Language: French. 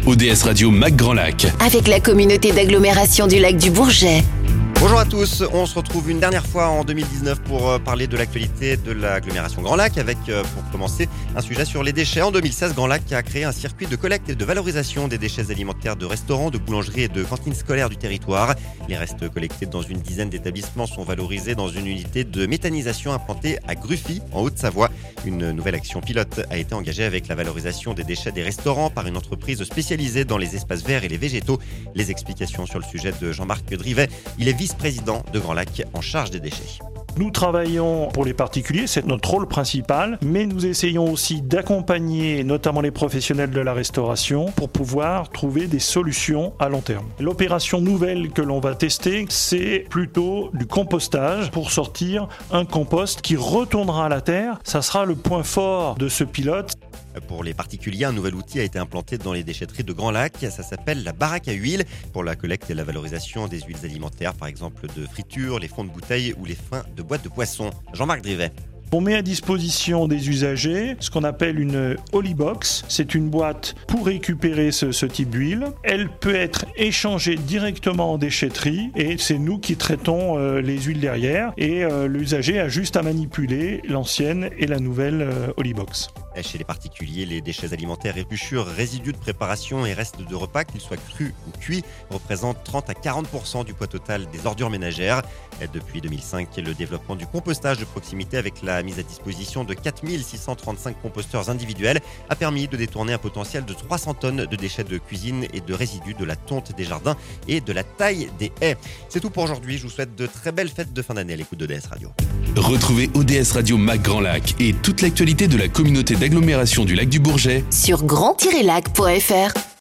ODS Radio Mac Grand Lac. Avec la communauté d'agglomération du lac du Bourget. Bonjour à tous, on se retrouve une dernière fois en 2019 pour parler de l'actualité de l'agglomération Grand Lac avec, pour commencer, un sujet sur les déchets. En 2016, Grand Lac a créé un circuit de collecte et de valorisation des déchets alimentaires de restaurants, de boulangeries et de cantines scolaires du territoire. Les restes collectés dans une dizaine d'établissements sont valorisés dans une unité de méthanisation implantée à Gruffy, en Haute-Savoie. Une nouvelle action pilote a été engagée avec la valorisation des déchets des restaurants par une entreprise spécialisée dans les espaces verts et les végétaux. Les explications sur le sujet de Jean-Marc Drivet. Il est vice-président de Grand Lac en charge des déchets. Nous travaillons pour les particuliers, c'est notre rôle principal, mais nous essayons aussi d'accompagner notamment les professionnels de la restauration pour pouvoir trouver des solutions à long terme. L'opération nouvelle que l'on va tester, c'est plutôt du compostage pour sortir un compost qui retournera à la terre. Ça sera le point fort de ce pilote. Pour les particuliers, un nouvel outil a été implanté dans les déchetteries de Grand Lac. Ça s'appelle la baraque à huile pour la collecte et la valorisation des huiles alimentaires, par exemple de friture, les fonds de bouteilles ou les fins de boîtes de poisson. Jean-Marc Drivet. On met à disposition des usagers ce qu'on appelle une Holybox. C'est une boîte pour récupérer ce type d'huile. Elle peut être échangée directement en déchetterie et c'est nous qui traitons les huiles derrière. Et l'usager a juste à manipuler l'ancienne et la nouvelle Holybox. Chez les particuliers, les déchets alimentaires, épluchures, résidus de préparation et restes de repas, qu'ils soient crus ou cuits, représentent 30 à 40% du poids total des ordures ménagères. Depuis 2005, le développement du compostage de proximité avec la mise à disposition de 4635 composteurs individuels a permis de détourner un potentiel de 300 tonnes de déchets de cuisine et de résidus de la tonte des jardins et de la taille des haies. C'est tout pour aujourd'hui. Je vous souhaite de très belles fêtes de fin d'année à l'écoute d'ODS Radio. Retrouvez ODS Radio Mac Grand Lac et toute l'actualité de la communauté d'agglomération du lac du Bourget Sur grand-lac.fr.